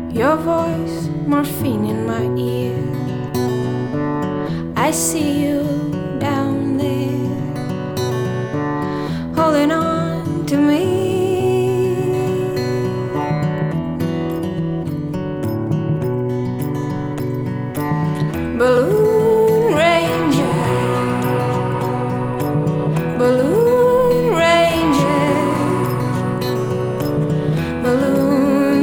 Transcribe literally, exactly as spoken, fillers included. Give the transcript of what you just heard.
Your voice, morphine in my ear. I see you